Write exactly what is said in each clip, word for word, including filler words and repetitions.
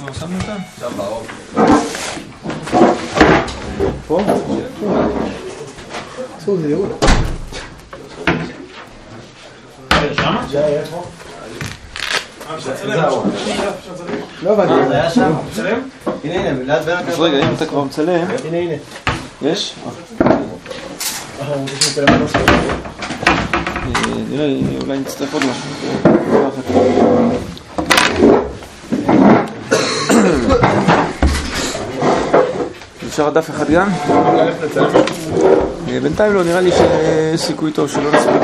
איפה שמנו אותם? שם באור. פה? אסור, זה ירוד. שמה? זה היה פה. לא הבנתי. זה היה שם. מצלם? הנה הנה, ליד בין הקרב. אז רגע, אם אתה כבר מצלם. הנה הנה. יש? נראה, אולי נצטרך עוד משהו. אפשר דף אחד גם? בינתיים לא, נראה לי שיש סיכוי טוב שלא נספיק.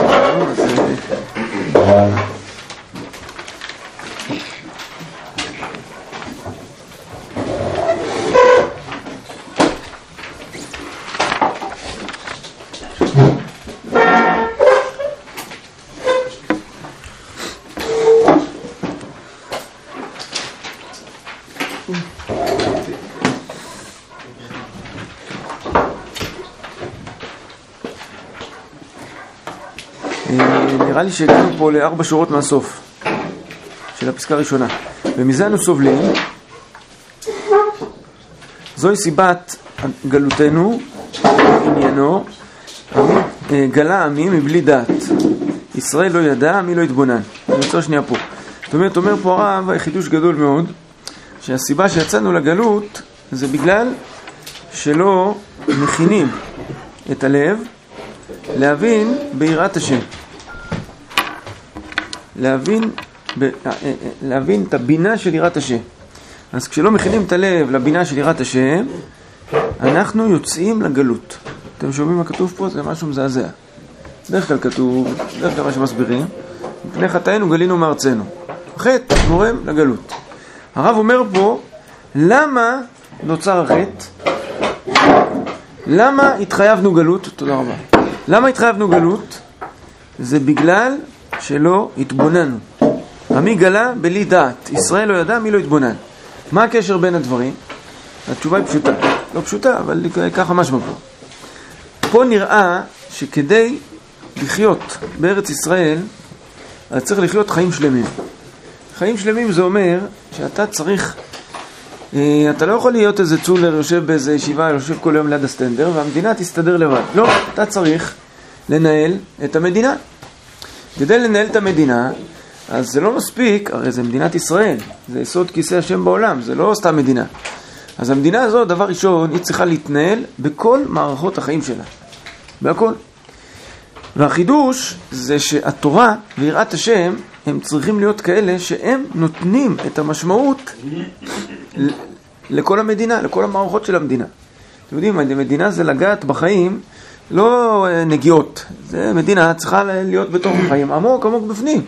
נראה לי שהגענו פה לארבע שורות מהסוף של הפסקה הראשונה, ומזה אנו סובלים. זוהי סיבת גלותנו, עניינו גלה עמי מבלי דעת, ישראל לא ידע, עמי לא התבונן. אני רוצה שנייה פה. זאת אומרת, אומר פה הרב חידוש גדול מאוד, שהסיבה שיצאנו לגלות זה בגלל שלא מכינים את הלב להבין ביראת השם, להבין, ב, להבין את הבינה של יראת השם. אז כשלא מכינים את הלב לבינה של יראת השם, אנחנו יוצאים לגלות. אתם שומעים מה כתוב פה? זה משהו מזעזע. דרך כלל כתוב, דרך כלל מה שמסבירים, מפני חטאינו גלינו מארצנו. החטא גורם לגלות. הרב אומר פה, למה נוצר החטא? למה התחייבנו גלות? תודה רבה. למה התחייבנו גלות? זה בגלל שלא התבוננו. עמי גלה בלי דעת, ישראל לא ידע, מי לא התבונן. מה הקשר בין הדברים? התשובה היא פשוטה. לא פשוטה, אבל ככה משמע פה. פה נראה שכדי לחיות בארץ ישראל, אז צריך לחיות חיים שלמים. חיים שלמים זה אומר שאתה צריך, אתה לא יכול להיות איזה צולר יושב באיזה ישיבה, יושב כל יום ליד הסטנדר, והמדינה תסתדר לבד. לא, אתה צריך לנהל את המדינה. כדי לנהל את המדינה, אז זה לא מספיק, הרי זה מדינת ישראל, זה יסוד כיסא השם בעולם, זה לא סתם מדינה. אז המדינה הזו, דבר ראשון, היא צריכה להתנהל בכל מערכות החיים שלה. בהכל. והחידוש זה שהתורה ויראת השם, הם צריכים להיות כאלה שהם נותנים את המשמעות לכל המדינה, לכל המערכות של המדינה. אתם יודעים, המדינה זה לגעת בחיים, לא נגיעות. זה מדינה צריכה להיות בתוך החיים, עמוק, עמוק בפנים.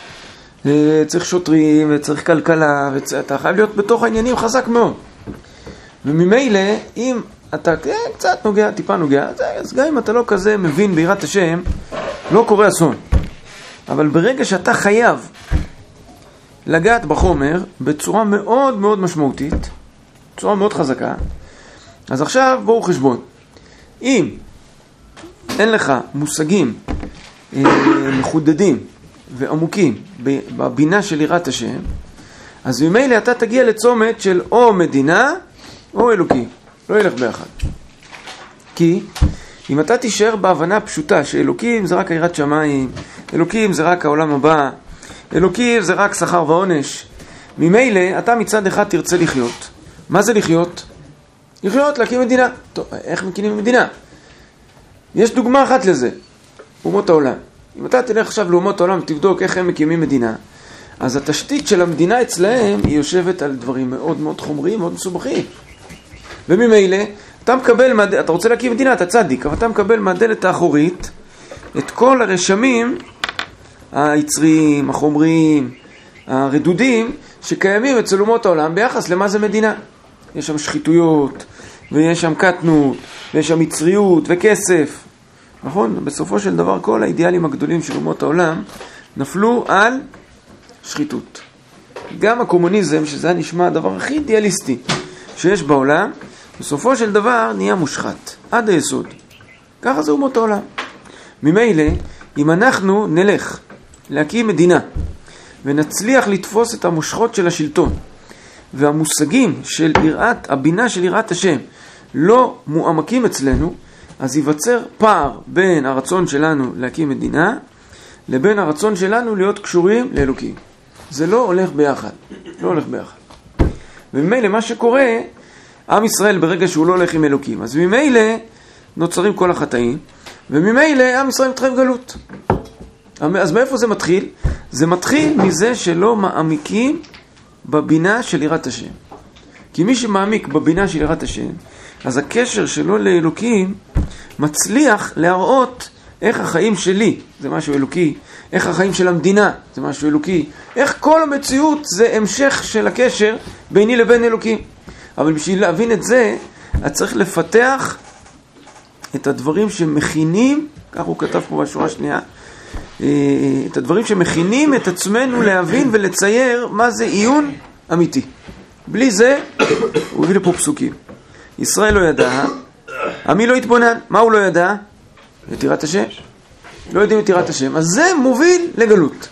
צריך שוטרים, וצריך כלכלה, ואתה חייב להיות בתוך העניינים חזק מאוד. וממילא, אם אתה קצת נוגע, טיפה נוגע, אז גם אם אתה לא כזה מבין ביראת השם, לא קורה אסון. אבל ברגע שאתה חייב לגעת בחומר בצורה מאוד מאוד משמעותית, בצורה מאוד חזקה, אז עכשיו בואו חשבון. אם אין לך מושגים אה, מחודדים ועמוקים בבינה של יראת השם, אז ממילא אתה תגיע לצומת של או מדינה או אלוקי. לא ילך ביחד. כי אם אתה תישאר בהבנה פשוטה שאלוקים זה רק יראת שמיים, אלוקים זה רק העולם הבא, אלוקים זה רק שכר ועונש, ממילא אתה מצד אחד תרצה לחיות. מה זה לחיות? לחיות, להקים מדינה. טוב, איך מקימים מדינה? יש דוגמה אחת לזה, אומות העולם. אם אתה תלך עכשיו לאומות העולם ותבדוק איך הם מקימים מדינה, אז התשתית של המדינה אצלהם היא יושבת על דברים מאוד מאוד חומריים, מאוד מסובכים. וממילא, אתה מקבל, מהד... אתה רוצה להקים מדינה, אתה צדיק, אבל אתה מקבל מהדלת האחורית את כל הרשמים היצריים, החומריים, הרדודים, שקיימים אצל אומות העולם ביחס למה זה מדינה. יש שם שחיתויות, ויש שם קטנות, ויש שם יצריות וכסף. נכון? בסופו של דבר כל האידיאלים הגדולים של אומות העולם נפלו על שחיתות. גם הקומוניזם, שזה נשמע הדבר הכי אידיאליסטי שיש בעולם, בסופו של דבר נהיה מושחת, עד היסוד. ככה זה אומות העולם. ממילא, אם אנחנו נלך להקים מדינה, ונצליח לתפוס את המושכות של השלטון, והמושגים של יראת, הבינה של יראת השם, לא מועמקים אצלנו, אז ייווצר פער בין הרצון שלנו להקים מדינה, לבין הרצון שלנו להיות קשורים לאלוקים. זה לא הולך ביחד. לא הולך ביחד. וממילא מה שקורה, עם ישראל ברגע שהוא לא הולך עם אלוקים, אז ממילא נוצרים כל החטאים, וממילא עם ישראל מתחיל גלות. אז מאיפה זה מתחיל? זה מתחיל מזה שלא מעמיקים בבינה של יראת השם. כי מי שמעמיק בבינה של יראת השם, אז הקשר שלו לאלוקים מצליח להראות איך החיים שלי, זה משהו אלוקי, איך החיים של המדינה, זה משהו אלוקי, איך כל המציאות זה המשך של הקשר ביני לבין אלוקים. אבל בשביל להבין את זה, אז צריך לפתח את הדברים שמכינים, כך הוא כתב פה בשורה השנייה, את הדברים שמכינים את עצמנו להבין ולצייר מה זה עיון אמיתי. בלי זה, הוא הביא לפה פסוקים. ישראל לא ידע, עמי לא התבונן. מה הוא לא ידע? את יראת השם. לא יודעים את יראת השם. אז זה מוביל לגלות.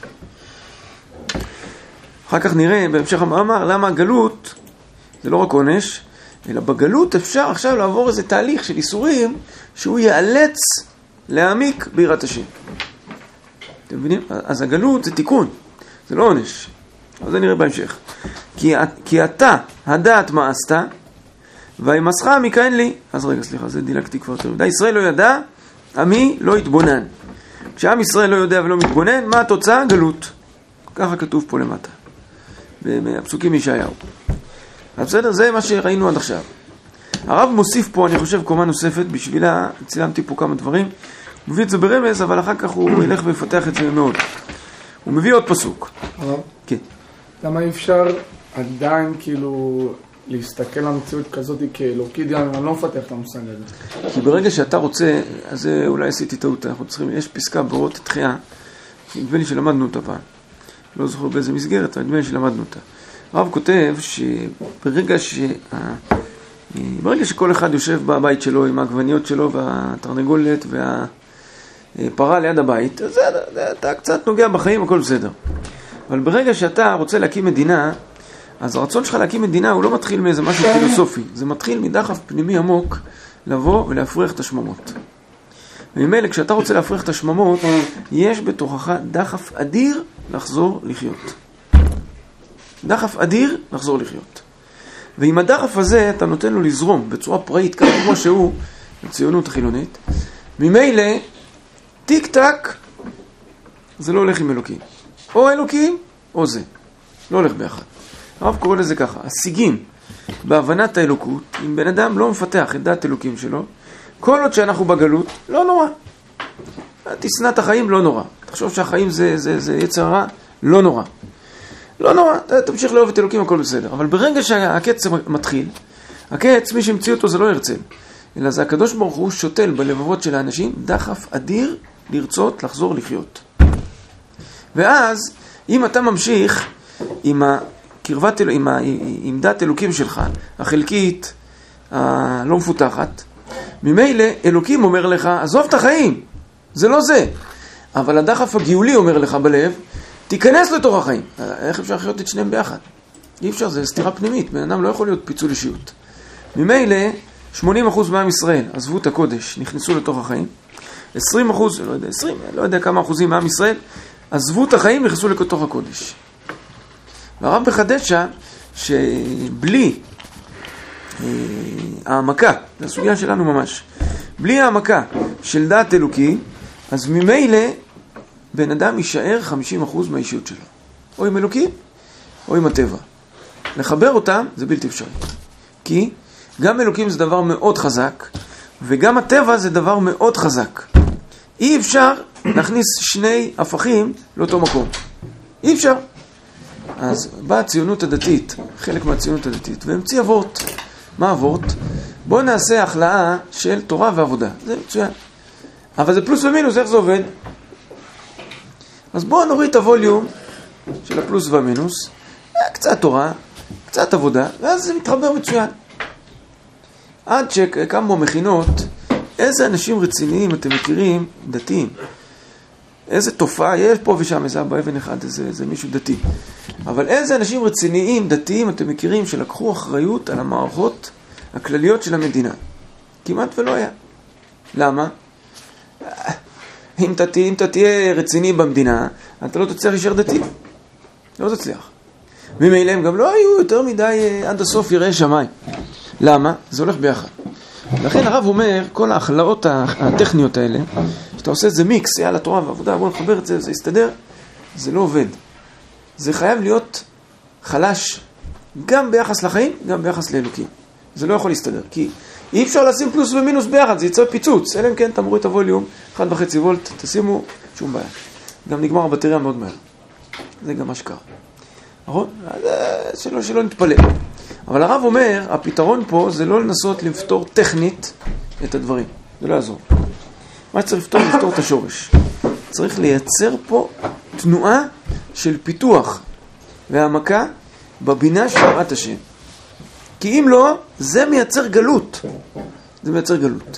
אחר כך נראה בהמשך המאמר למה הגלות זה לא רק עונש, אלא בגלות אפשר עכשיו לעבור איזה תהליך של איסורים שהוא ייאלץ להעמיק ביראת השם. אתם מבינים? אז הגלות זה תיקון, זה לא עונש. אז זה נראה בהמשך. כי, כי אתה, הדעת מה עשת, והימסך עמיקה אין לי. אז רגע, סליחה, זה דילגתי כבר יותר. די ישראל לא ידע, עמי לא התבונן. כשעם ישראל לא יודע ולא מתבונן, מה התוצאה? גלות. ככה כתוב פה למטה. בפסוקים מישעיהו. אז בסדר, זה מה שראינו עד עכשיו. הרב מוסיף פה, אני חושב, קומה נוספת, בשבילה צילמתי פה כמה דברים. הוא מביא את זה ברמז, אבל אחר כך הוא ילך ויפתח את זה מאוד. הוא מביא עוד פסוק. הרב? כן. למה אי אפשר עדיין כאילו להסתכל על המציאות כזאת כאלוקית, גם אם אני לא מפתח את המושג הזה? כי ברגע שאתה רוצה, אז אולי עשיתי טעות, אנחנו צריכים, יש פסקה ברות תחייה, נדמה לי שלמדנו אותה פעם. לא זוכר באיזה מסגרת, אבל נדמה לי שלמדנו אותה. הרב כותב שברגע ש... ברגע שכל אחד יושב בבית שלו עם העגבניות שלו והתרנגולת והפרה ליד הבית, אז אתה קצת נוגע בחיים, הכל בסדר. אבל ברגע שאתה רוצה להקים מדינה, אז הרצון שלך להקים מדינה הוא לא מתחיל מאיזה משהו פילוסופי, זה מתחיל מדחף פנימי עמוק לבוא ולהפריח את השממות. וממילא כשאתה רוצה להפריח את השממות, יש בתוכך דחף אדיר לחזור לחיות. דחף אדיר לחזור לחיות. ועם הדחף הזה אתה נותן לו לזרום בצורה פראית, ככה כמו שהוא, הציונות החילונית. ממילא, טיק טק, זה לא הולך עם אלוקים. או אלוקים, או זה. לא הולך ביחד. הרב קורא לזה ככה, השיגים בהבנת האלוקות, אם בן אדם לא מפתח את דעת אלוקים שלו, כל עוד שאנחנו בגלות, לא נורא. תשנא את החיים, לא נורא. תחשוב שהחיים זה, זה, זה יצר רע, לא נורא. לא נורא, תמשיך לאהוב את אלוקים, הכל בסדר. אבל ברגע שהקץ מתחיל, הקץ, מי שהמציא אותו זה לא הרצל, אלא זה הקדוש ברוך הוא שותל בלבבות של האנשים דחף אדיר לרצות לחזור לחיות. ואז, אם אתה ממשיך עם הקרבת, עם העמדת אלוקים שלך, החלקית, הלא מפותחת, ממילא אלוקים אומר לך, עזוב את החיים, זה לא זה. אבל הדחף הגאולי אומר לך בלב, תיכנס לתוך החיים. איך אפשר לחיות את שניהם ביחד? אי אפשר, זה סתירה פנימית. בן אדם לא יכול להיות פיצול אישיות. ממילא, שמונים אחוז מעם ישראל עזבו את הקודש, נכנסו לתוך החיים. עשרים אחוז, לא יודע, עשרים, לא יודע כמה אחוזים מעם ישראל, עזבו את החיים, נכנסו לתוך הקודש. והרב מחדש שם, שבלי אה, העמקה, זו הסוגיה שלנו ממש, בלי העמקה של דעת אלוקי, אז ממילא, בן אדם יישאר חמישים אחוז מהאישיות שלו. או עם אלוקים, או עם הטבע. לחבר אותם זה בלתי אפשרי. כי גם אלוקים זה דבר מאוד חזק, וגם הטבע זה דבר מאוד חזק. אי אפשר להכניס שני הפכים לאותו מקום. אי אפשר. אז באה הציונות הדתית, חלק מהציונות הדתית, והמציא אבות. מה אבות? בואו נעשה החלאה של תורה ועבודה. זה מצוין. אבל זה פלוס ומינוס, איך זה עובד? אז בואו נוריד את הווליום של הפלוס והמינוס, קצת תורה, קצת עבודה, ואז זה מתחבר מצוין. עד שקמו מכינות, איזה אנשים רציניים אתם מכירים, דתיים, איזה תופעה, יש פה ושם איזה אבא אבן אחד, איזה, איזה מישהו דתי. אבל איזה אנשים רציניים, דתיים, אתם מכירים, שלקחו אחריות על המערכות הכלליות של המדינה. כמעט ולא היה. למה? אם אתה, אם אתה תהיה רציני במדינה, אתה לא תצליח להישאר דתי. לא תצליח. ממילא הם גם לא היו יותר מדי עד הסוף יראי שמיים. למה? זה הולך ביחד. לכן הרב אומר, כל ההכלאות הטכניות האלה, שאתה עושה איזה מיקס, יאללה תורה ועבודה, בוא נחבר את זה, זה יסתדר, זה לא עובד. זה חייב להיות חלש, גם ביחס לחיים, גם ביחס לאלוקים. זה לא יכול להסתדר, כי אי אפשר לשים פלוס ומינוס ביחד, זה יצא פיצוץ. אלא אם כן, תמרו את הווליום, אחד וחצי וולט, תשימו, שום בעיה. גם נגמר הבטריה מאוד מהר. זה גם מה שקרה. נכון? שלא, שלא נתפלא. אבל הרב אומר, הפתרון פה זה לא לנסות לפתור טכנית את הדברים. זה לא יעזור. מה שצריך לפתור? לפתור את השורש. צריך לייצר פה תנועה של פיתוח והעמקה בבינה של יראת השם. כי אם לא, זה מייצר גלות. זה מייצר גלות.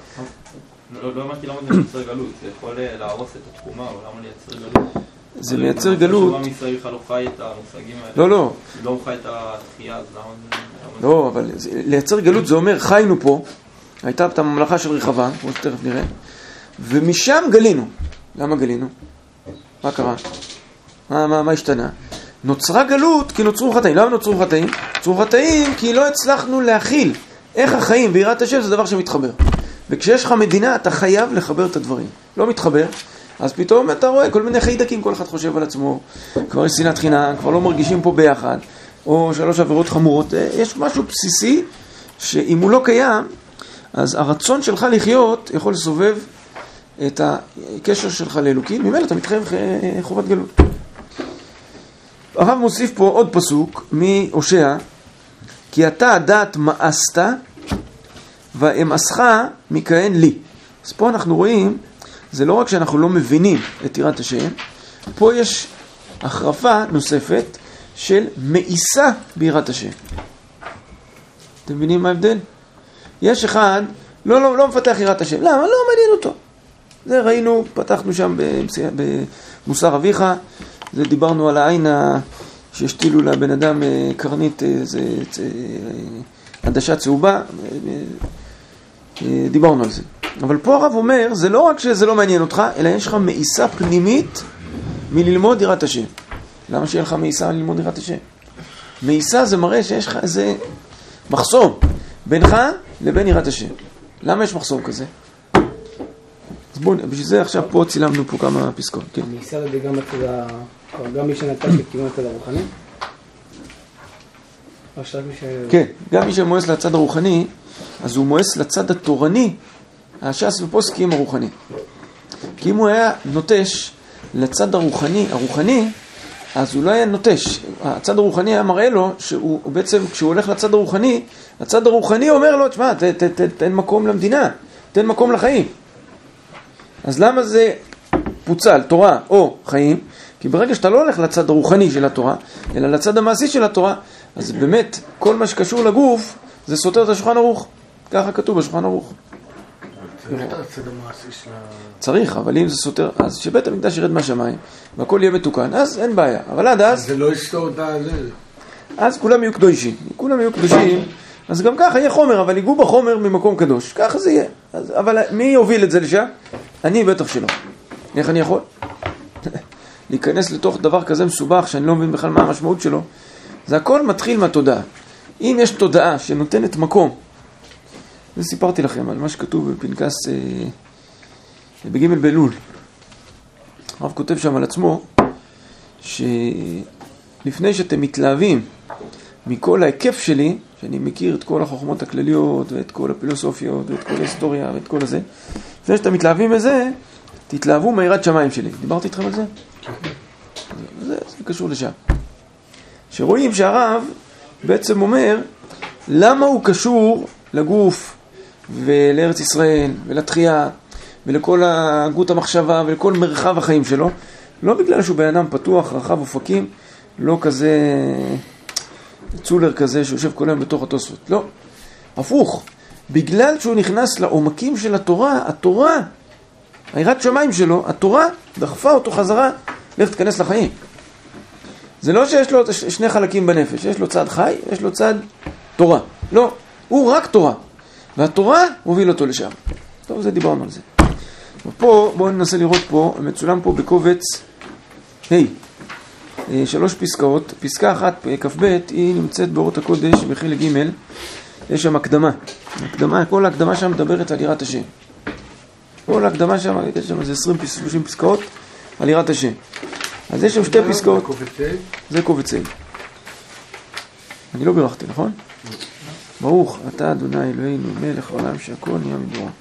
לא, לא אמרתי למה זה מייצר גלות. זה יכול להרוס את התחומה, אבל למה לייצר גלות? זה מייצר גלות. למה ישראל בכלל לא חי את המושגים האלה? לא, לא. לא חי את התחייה, אז למה זה... לא, אבל לייצר גלות זה אומר, חיינו פה, הייתה את הממלכה של רחבה, כמו שתכף נראה, ומשם גלינו. למה גלינו? מה קרה? מה, מה, מה השתנה? נוצרה גלות כי נוצרו חטאים. למה נוצרו חטאים? נוצרו חטאים כי לא הצלחנו להכיל. איך החיים ויראת השם זה דבר שמתחבר. וכשיש לך מדינה אתה חייב לחבר את הדברים. לא מתחבר, אז פתאום אתה רואה כל מיני חיידקים, כל אחד חושב על עצמו, כבר יש שנאת חינם, כבר לא מרגישים פה ביחד, או שלוש עבירות חמורות. יש משהו בסיסי שאם הוא לא קיים, אז הרצון שלך לחיות יכול לסובב את הקשר שלך לאלוקים, ממילא אתה מתחייב חובת גלות. הרב מוסיף פה עוד פסוק מהושע, כי אתה הדעת מאסת ואמאסך מכהן לי. אז פה אנחנו רואים, זה לא רק שאנחנו לא מבינים את יראת השם, פה יש החרפה נוספת של מאיסה ביראת השם. אתם מבינים מה ההבדל? יש אחד, לא, לא, לא מפתח יראת השם. למה? לא מעניין אותו. זה ראינו, פתחנו שם במוסר אביך, זה דיברנו על העין שהשתילו לבן אדם קרנית, זה עדשה צהובה, דיברנו על זה. אבל פה הרב אומר, זה לא רק שזה לא מעניין אותך, אלא יש לך מאיסה פנימית מללמוד יראת השם. למה שיהיה לך מאיסה ללמוד יראת השם? מאיסה זה מראה שיש לך איזה מחסום בינך לבין יראת השם. למה יש מחסום כזה? אז בואו, בשביל זה עכשיו פה צילמנו פה כמה פסקות. כן. מאיסה זה גם הצד ה... גם מי שנטש לכיוון הצד הרוחני? או שרק מי ש... כן, גם מי שמואס לצד הרוחני, אז הוא מואס לצד התורני, הש"ס ופוסקים הרוחני. כי אם הוא היה נוטש לצד הרוחני, הרוחני, אז הוא לא היה נוטש. הצד הרוחני היה מראה לו שהוא בעצם, כשהוא הולך לצד הרוחני, הצד הרוחני אומר לו, תשמע, ת, ת, ת, תן מקום למדינה, תן מקום לחיים. אז למה זה פוצל, תורה או חיים? כי ברגע שאתה לא הולך לצד הרוחני של התורה, אלא לצד המעשי של התורה, אז באמת כל מה שקשור לגוף זה סותר את השולחן ערוך. ככה כתוב בשולחן ערוך. צריך, אבל אם זה סותר, אז שבית המקדש ירד מהשמיים והכל יהיה מתוקן, אז אין בעיה. אבל עד אז... זה לא יסתור את זה. אז כולם יהיו קדושים. כולם יהיו קדושים, אז גם ככה יהיה חומר, אבל ייגעו בחומר ממקום קדוש. ככה זה יהיה. אז, אבל מי יוביל את זה לשם? אני בטח שלא. איך אני יכול? להיכנס לתוך דבר כזה מסובך שאני לא מבין בכלל מה המשמעות שלו. זה הכל מתחיל מהתודעה. אם יש תודעה שנותנת מקום, וסיפרתי לכם על מה שכתוב בפנקס אה, בג' באלול. הרב כותב שם על עצמו שלפני שאתם מתלהבים מכל ההיקף שלי, שאני מכיר את כל החוכמות הכלליות ואת כל הפילוסופיות ואת כל ההיסטוריה ואת כל הזה, לפני שאתם מתלהבים מזה, תתלהבו מהירת שמיים שלי. דיברתי איתכם על זה? זה, זה קשור לשם. שרואים שהרב בעצם אומר למה הוא קשור לגוף ולארץ ישראל ולתחייה ולכל הגות המחשבה ולכל מרחב החיים שלו, לא בגלל שהוא בן אדם פתוח, רחב אופקים, לא כזה צולר כזה שיושב כל היום בתוך התוספות, לא, הפוך, בגלל שהוא נכנס לעומקים של התורה, התורה היראת שמיים שלו, התורה דחפה אותו חזרה, לך תכנס לחיים. זה לא שיש לו שני חלקים בנפש, יש לו צד חי, יש לו צד תורה. לא, הוא רק תורה. והתורה הוביל אותו לשם. טוב, זה דיברנו על זה. ופה, בואו ננסה לראות פה, מצולם פה בקובץ, היי, hey, שלוש פסקאות. פסקה אחת, כ"ב, היא נמצאת באורות הקודש, בחלק ג', יש שם הקדמה. הקדמה, כל ההקדמה שם מדברת על יראת השם. כל ההקדמה שם, יש שם איזה עשרים שלושים פסקאות על יראת השם. אז יש שם שתי פסקאות. זה קובץ היי. אני לא בירכתי, נכון? ברוך, אתה אדוני אלוהינו, מלך העולם שהכל נהיה מדברו.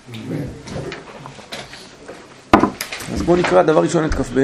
אז בואו נקרא דבר ראשון את כ"ב.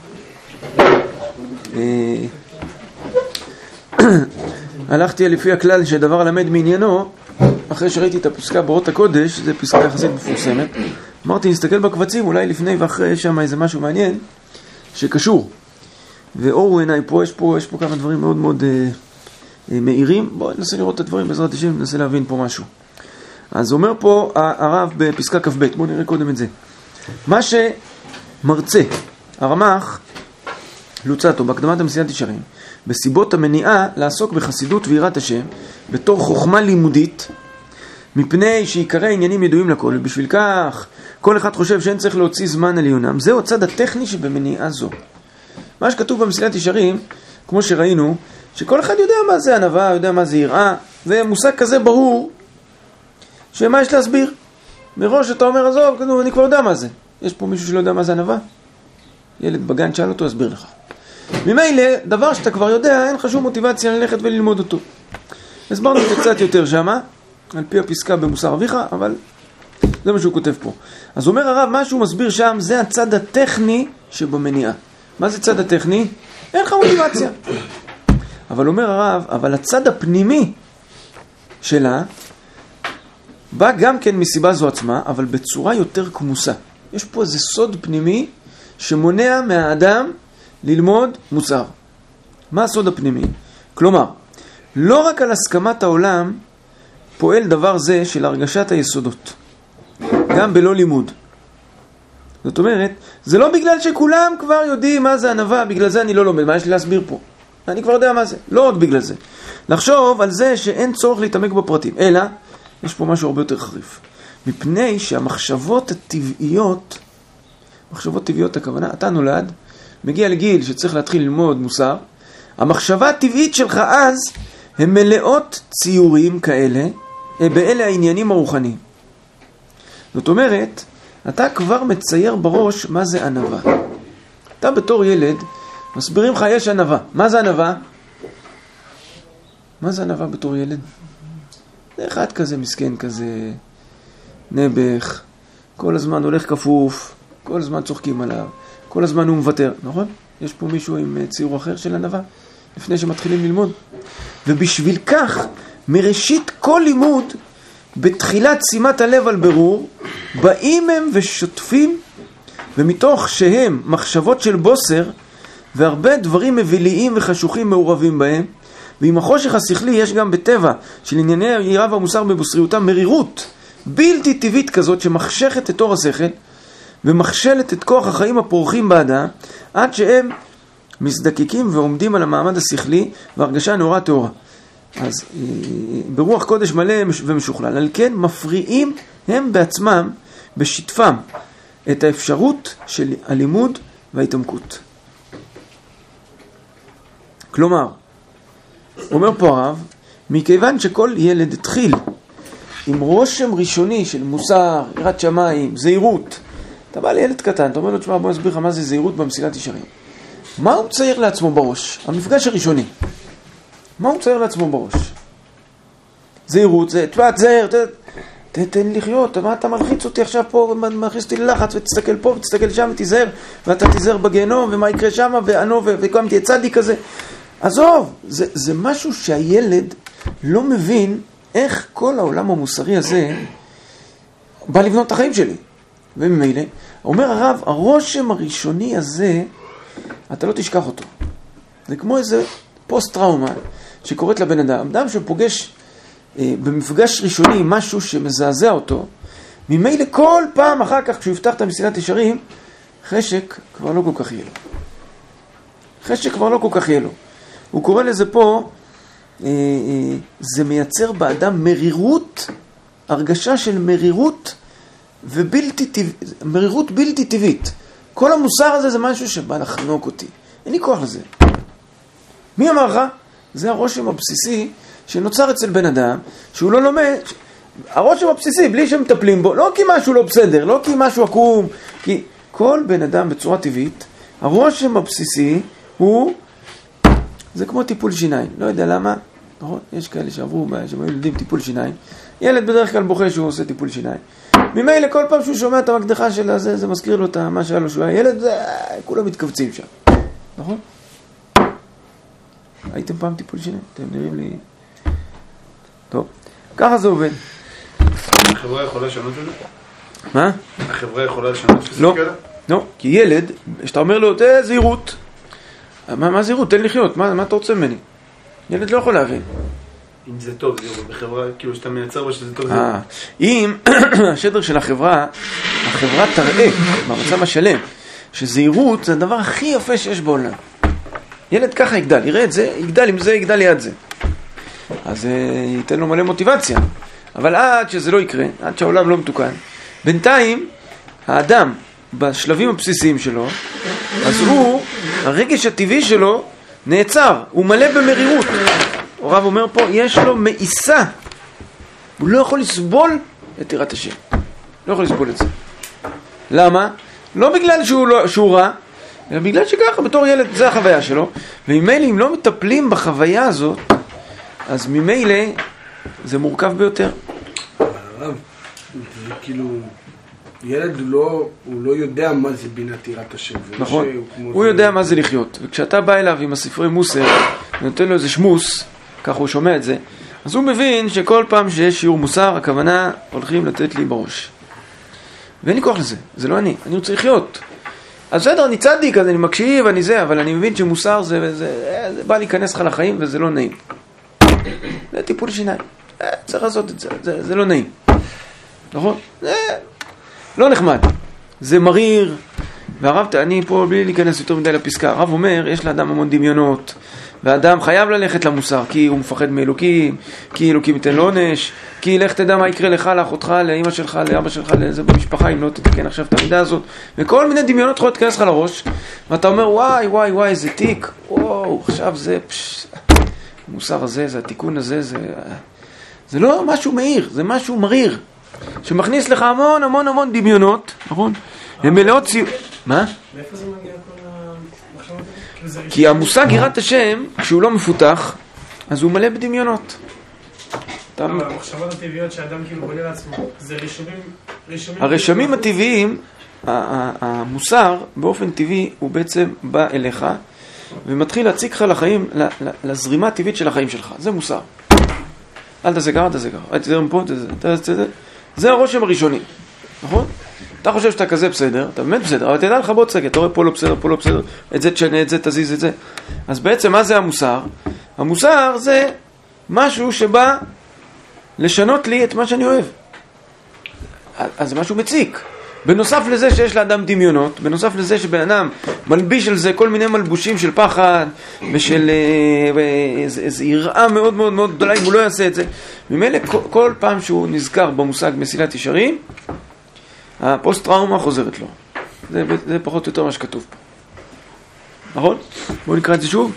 הלכתי לפי הכלל שדבר למד מעניינו, אחרי שראיתי את הפסקה באורות הקודש, זה פסקה יחסית מפורסמת, אמרתי, נסתכל בקבצים, אולי לפני ואחרי, יש שם איזה משהו מעניין שקשור. ואורו עיניי פה, יש פה, יש פה כמה דברים מאוד מאוד אה, אה, מהירים. בואו ננסה לראות את הדברים, בעזרת השם, ננסה להבין פה משהו. אז אומר פה הרב בפסקה כ"ב, בואו נראה קודם את זה. מה שמרצה, הרמ"ח, לוצטו, בהקדמת המסילת ישרים, בסיבות המניעה לעסוק בחסידות ויראת השם, בתור חוכמה לימודית, מפני שעיקרי העניינים ידועים לכל, ובשביל כך כל אחד חושב שאין צריך להוציא זמן על עיונם. זהו הצד הטכני שבמניעה זו. מה שכתוב במסילת ישרים, כמו שראינו, שכל אחד יודע מה זה ענווה, יודע מה זה יראה, ומושג כזה ברור, שמה יש להסביר? מראש אתה אומר, עזוב, אני כבר יודע מה זה. יש פה מישהו שלא יודע מה זה ענווה? ילד בגן שאל אותו, אסביר לך. ממילא, דבר שאתה כבר יודע, אין לך שום מוטיבציה ללכת וללמוד אותו. הסברנו את זה קצת יותר שמה, על פי הפסקה במוסר אביך, אבל זה מה שהוא כותב פה. אז אומר הרב, מה שהוא מסביר שם, זה הצד הטכני שבמניעה. מה זה צד הטכני? אין לך מוטיבציה. אבל אומר הרב, אבל הצד הפנימי שלה, בא גם כן מסיבה זו עצמה, אבל בצורה יותר כמוסה. יש פה איזה סוד פנימי שמונע מהאדם ללמוד מוסר. מה הסוד הפנימי? כלומר, לא רק על הסכמת העולם פועל דבר זה של הרגשת היסודות, גם בלא לימוד. זאת אומרת, זה לא בגלל שכולם כבר יודעים מה זה ענווה, בגלל זה אני לא לומד, מה יש לי להסביר פה? אני כבר יודע מה זה, לא רק בגלל זה. לחשוב על זה שאין צורך להתעמק בפרטים, אלא יש פה משהו הרבה יותר חריף. מפני שהמחשבות הטבעיות, מחשבות טבעיות הכוונה, אתה נולד, מגיע לגיל שצריך להתחיל ללמוד מוסר, המחשבה הטבעית שלך אז הן מלאות ציורים כאלה, באלה העניינים הרוחניים. זאת אומרת, אתה כבר מצייר בראש מה זה ענווה. אתה בתור ילד, מסבירים לך יש ענווה. מה זה ענווה? מה זה ענווה בתור ילד? זה אחד כזה מסכן כזה, נבח, כל הזמן הולך כפוף, כל הזמן צוחקים עליו, כל הזמן הוא מוותר, נכון? יש פה מישהו עם ציור אחר של ענווה, לפני שמתחילים ללמוד. ובשביל כך, מראשית כל לימוד, בתחילת שימת הלב על ברור, באים הם ושוטפים, ומתוך שהם מחשבות של בוסר, והרבה דברים מביליים וחשוכים מעורבים בהם, ועם החושך השכלי יש גם בטבע של ענייני היראה והמוסר בבוסריותם מרירות בלתי טבעית כזאת שמחשכת את אור השכל ומכשלת את כוח החיים הפורחים באדם עד שהם מזדקקים ועומדים על המעמד השכלי והרגשה נאורה תאורה. אז ברוח קודש מלא ומשוכלל, על כן מפריעים הם בעצמם בשטפם את האפשרות של הלימוד וההתעמקות. כלומר, אומר פה הרב, מכיוון שכל ילד התחיל עם רושם ראשוני של מוסר, יראת שמיים, זהירות, אתה בא לילד קטן, אתה אומר לו, תשמע, בוא נסביר לך מה זה זהירות במסילת ישרים. מה הוא מצייר לעצמו בראש? המפגש הראשוני. מה הוא מצייר לעצמו בראש? זהירות, זה, תשמע, תזהר, תתן לחיות, מה אתה מלחיץ אותי עכשיו פה, מלחיץ אותי ללחץ, ותסתכל פה, ותסתכל שם, ותזהר, ואתה תזהר בגיהנום, ומה יקרה שם, וענו, וגם תהיה צדיק כזה. עזוב, זה, זה משהו שהילד לא מבין איך כל העולם המוסרי הזה בא לבנות את החיים שלי. וממילא, אומר הרב, הרושם הראשוני הזה, אתה לא תשכח אותו. זה כמו איזה פוסט-טראומה שקורית לבן אדם. אדם שפוגש אה, במפגש ראשוני משהו שמזעזע אותו, ממילא כל פעם אחר כך, כשהוא יפתח את המסילת ישרים, חשק כבר לא כל כך יהיה לו. חשק כבר לא כל כך יהיה לו. הוא קורא לזה פה, אה, אה, זה מייצר באדם מרירות, הרגשה של מרירות ובלתי טבעית, מרירות בלתי טבעית. כל המוסר הזה זה משהו שבא לחנוק אותי. אין לי כוח לזה. מי אמר לך? זה הרושם הבסיסי שנוצר אצל בן אדם, שהוא לא לומד, הרושם הבסיסי, בלי שמטפלים בו, לא כי משהו לא בסדר, לא כי משהו עקום, כי כל בן אדם בצורה טבעית, הרושם הבסיסי הוא, זה כמו טיפול שיניים, לא יודע למה, נכון? יש כאלה שעברו, שהם ילדים טיפול שיניים, ילד בדרך כלל בוכה שהוא עושה טיפול שיניים, ממילא כל פעם שהוא שומע את המקדחה של הזה, זה מזכיר לו את מה שהיה לו שהוא היה ילד, זה, כולם מתכווצים שם, נכון? הייתם פעם טיפול שיניים? אתם נראים לי... טוב, ככה זה עובד. החברה יכולה לשנות את זה? מה? החברה יכולה לשנות את זה? לא, לא, כי ילד, שאתה אומר לו, זה זהירות. מה, מה זהירות? תן לחיות, מה, מה אתה רוצה ממני? ילד לא יכול להבין. אם זה טוב, זהירות בחברה, כאילו שאתה מייצר בה שזה טוב זהירות. אה, אם השדר של החברה, החברה תראה, במצב השלם, שזהירות זה הדבר הכי יפה שיש בעולם. ילד ככה יגדל, יראה את זה, יגדל עם זה, יגדל ליד זה. אז ייתן לו מלא מוטיבציה. אבל עד שזה לא יקרה, עד שהעולם לא מתוקן, בינתיים, האדם, בשלבים הבסיסיים שלו, אז הוא, הרגש הטבעי שלו, נעצר, הוא מלא במרירות. הרב אומר פה, יש לו מאיסה. הוא לא יכול לסבול את יראת השם. לא יכול לסבול את זה. למה? לא בגלל שהוא, לא, שהוא רע, אלא בגלל שככה, בתור ילד, זה החוויה שלו. וממילא, אם לא מטפלים בחוויה הזאת, אז ממילא, זה מורכב ביותר. הרב, זה כאילו, ילד לא, הוא לא יודע מה זה בינת יראת השם. נכון, הוא יודע מה זה לחיות. וכשאתה בא אליו עם הספרי מוסר, ונותן לו איזה שמוס, ככה הוא שומע את זה, אז הוא מבין שכל פעם שיש שיעור מוסר, הכוונה הולכים לתת לי בראש. ואין לי כוח לזה, זה לא אני, אני רוצה לחיות. אז בסדר, אני צדיק, אז אני מקשיב, אני זה, אבל אני מבין שמוסר זה, זה, זה בא להיכנס לך לחיים וזה לא נעים. זה טיפול שיניים. צריך לעשות את זה, זה, זה לא נעים. נכון? זה לא נחמד. זה מריר. והרב, אני פה בלי להיכנס יותר מדי לפסקה, הרב אומר, יש לאדם המון דמיונות, והאדם חייב ללכת למוסר, כי הוא מפחד מאלוקים, כי אלוקים ייתן לו עונש, כי לך תדע מה יקרה לך, לאחותך, לאמא שלך, לאבא שלך, לזה במשפחה, אם לא תתקן עכשיו את המידה הזאת, וכל מיני דמיונות יכולות להיכנס לך לראש, ואתה אומר, וואי, וואי, וואי, זה תיק, וואו, עכשיו זה, פש, המוסר הזה, זה התיקון הזה, זה, זה לא משהו מהיר, זה משהו מריר, שמכניס לך המון, המון, המון דמיונות, נכון? הם מלאות ציור... מה? מאיפה זה מגיע כל המחשבות האלה? כי המושג יראת השם, כשהוא לא מפותח, אז הוא מלא בדמיונות. אבל המחשבות הטבעיות שהאדם כאילו בונה לעצמו, זה רישומים... הרשמים הטבעיים, המוסר באופן טבעי הוא בעצם בא אליך, ומתחיל להציג לך לחיים, לזרימה הטבעית של החיים שלך. זה מוסר. אל תעשה ככה, אל תעשה ככה. אל תעשה מפה, תעשה זה. זה הרושם הראשוני. נכון? אתה חושב שאתה כזה בסדר, אתה באמת בסדר, אבל תדע לך בוא תסגר, אתה רואה פה לא בסדר, פה לא בסדר, את זה תשנה, את זה תזיז, את זה. אז בעצם מה זה המוסר? המוסר זה משהו שבא לשנות לי את מה שאני אוהב. אז זה משהו מציק. בנוסף לזה שיש לאדם דמיונות, בנוסף לזה שבן אדם מלביש על זה כל מיני מלבושים של פחד ושל איזו יראה מאוד מאוד מאוד גדולה אם הוא לא יעשה את זה. ממילא כל פעם שהוא נזכר במושג מסילת ישרים, הפוסט טראומה חוזרת לו. זה, זה פחות או יותר מה שכתוב פה. נכון? בואו נקרא את זה שוב.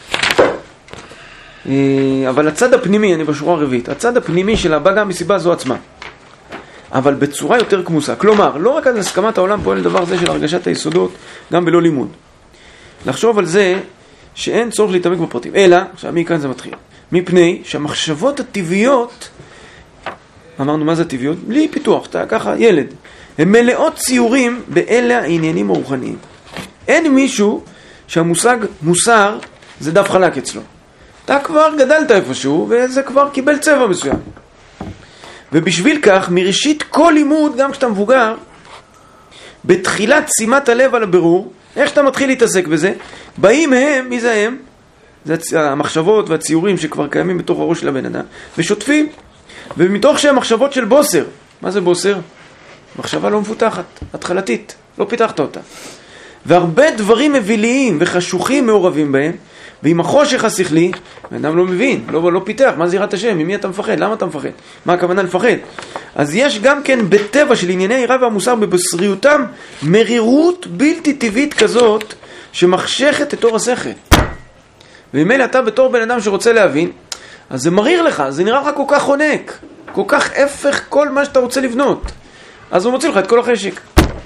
אבל הצד הפנימי, אני בשורה הרביעית, הצד הפנימי שלה בא גם מסיבה זו עצמה. אבל בצורה יותר כמוסה. כלומר, לא רק על הסכמת העולם פועל לדבר זה של הרגשת היסודות, גם בלא לימוד. לחשוב על זה שאין צורך להתעמק בפרטים. אלא, עכשיו מכאן זה מתחיל. מפני שהמחשבות הטבעיות, אמרנו מה זה הטבעיות? בלי פיתוח, אתה ככה ילד. הן מלאות ציורים באלה העניינים הרוחניים. אין מישהו שהמושג מוסר זה דף חלק אצלו. אתה כבר גדלת איפשהו וזה כבר קיבל צבע מסוים. ובשביל כך, מראשית כל לימוד, גם כשאתה מבוגר, בתחילת שימת הלב על הבירור, איך שאתה מתחיל להתעסק בזה, באים הם, מי זה הם? זה המחשבות והציורים שכבר קיימים בתוך הראש של הבן אדם, ושוטפים. ומתוך שהם מחשבות של בוסר. מה זה בוסר? מחשבה לא מפותחת, התחלתית, לא פיתחת אותה. והרבה דברים מביליים וחשוכים מעורבים בהם, ועם החושך השכלי, האדם לא מבין, לא, לא פיתח, מה זה יראת השם, ממי אתה מפחד, למה אתה מפחד, מה הכוונה לפחד. אז יש גם כן בטבע של ענייני היראה והמוסר בבשריותם, מרירות בלתי טבעית כזאת, שמחשכת את אור השכל. וממילא אתה בתור בן אדם שרוצה להבין, אז זה מריר לך, זה נראה לך כל כך חונק, כל כך הפך כל מה שאתה רוצה לבנות. אז הוא מוציא לך את כל החשק.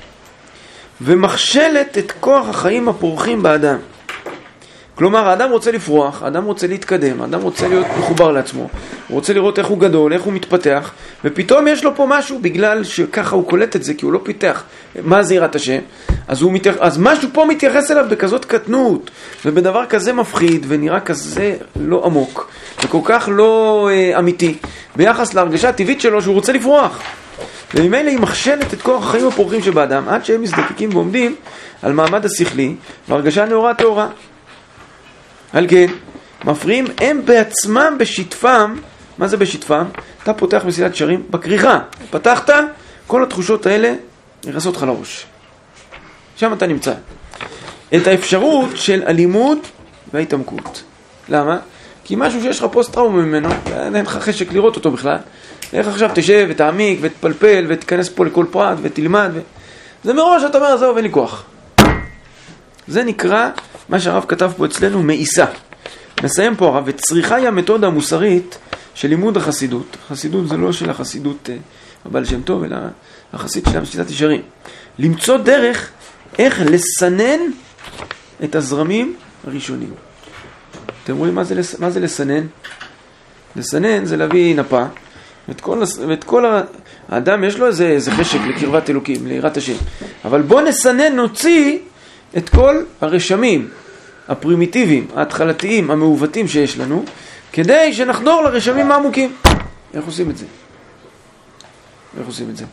ומכשלת את כוח החיים הפורחים באדם. כלומר, האדם רוצה לפרוח, האדם רוצה להתקדם, האדם רוצה להיות מחובר לעצמו, הוא רוצה לראות איך הוא גדול, איך הוא מתפתח, ופתאום יש לו פה משהו, בגלל שככה הוא קולט את זה, כי הוא לא פיתח מה זה יראת השם, אז, הוא מתייח... אז משהו פה מתייחס אליו בכזאת קטנות, ובדבר כזה מפחיד, ונראה כזה לא עמוק, וכל כך לא אה, אמיתי, ביחס להרגשה הטבעית שלו שהוא רוצה לפרוח. וממילא היא מכשלת את כוח החיים הפורחים שבאדם, עד שהם מזדקקים ועומדים על מעמד השכלי, והרגשה נאורה תאורה. על כן, מפריעים הם בעצמם בשטפם. מה זה בשטפם? אתה פותח מסילת שרים בקריחה. פתחת, כל התחושות האלה נכנסות לך לראש. שם אתה נמצא. את האפשרות של הלימוד וההתעמקות. למה? כי משהו שיש לך פוסט-טראומה ממנו, אין לך חשק לראות אותו בכלל. איך עכשיו תשב ותעמיק ותפלפל ותכנס פה לכל פרט ותלמד. ו... זה מראש אתה אומר, זהו, ואין לי כוח. זה נקרא, מה שהרב כתב פה אצלנו, מאיסה. מסיים פה הרב, וצריכה היא המתודה המוסרית של לימוד החסידות. החסידות זה לא של החסידות הבעל שם טוב, אלא החסיד של המשיטת ישרים. למצוא דרך איך לסנן את הזרמים הראשונים. אתם רואים מה זה, מה זה לסנן? לסנן זה להביא נפה, ואת כל, ואת כל האדם יש לו איזה, איזה חשק לקרבת אלוקים, ליראת השם. אבל בוא נסנן, נוציא את כל הרשמים הפרימיטיביים, ההתחלתיים, המעוותים שיש לנו, כדי שנחדור לרשמים העמוקים. איך עושים את זה? איך עושים את זה?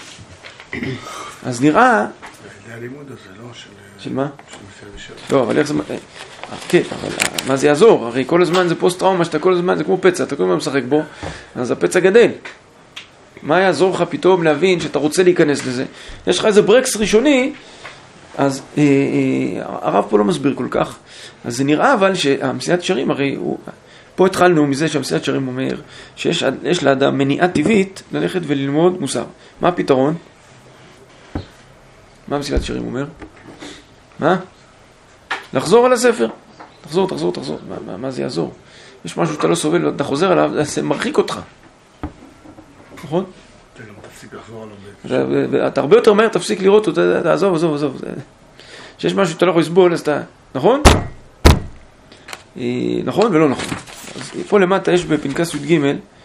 אז נראה... זה הלימוד הזה, לא? של... של מה? של לא, אבל איך זה... כן, אבל מה זה יעזור? הרי כל הזמן זה פוסט-טראומה, שאתה כל הזמן, זה כמו פצע, אתה כל הזמן משחק בו, אז הפצע גדל. מה יעזור לך פתאום להבין שאתה רוצה להיכנס לזה? יש לך איזה ברקס ראשוני, אז אה, אה, הרב פה לא מסביר כל כך. אז זה נראה אבל שהמסילת שרים, הרי הוא, פה התחלנו מזה שהמסילת שרים אומר שיש יש לאדם מניעה טבעית ללכת וללמוד מוסר. מה הפתרון? מה המסילת שרים אומר? מה? לחזור על הספר. תחזור, תחזור, תחזור. מה, מה, מה זה יעזור? יש משהו שאתה לא סובל, אתה חוזר עליו, זה מרחיק אותך. נכון? אתה גם תפסיק לחזור עליו. אתה הרבה יותר מהר תפסיק לראות אותו, תעזוב, עזוב, עזוב. שיש משהו שאתה לא יכול לסבול, אז אתה... נכון? נכון ולא נכון. אז פה למטה יש בפנקס י"ג,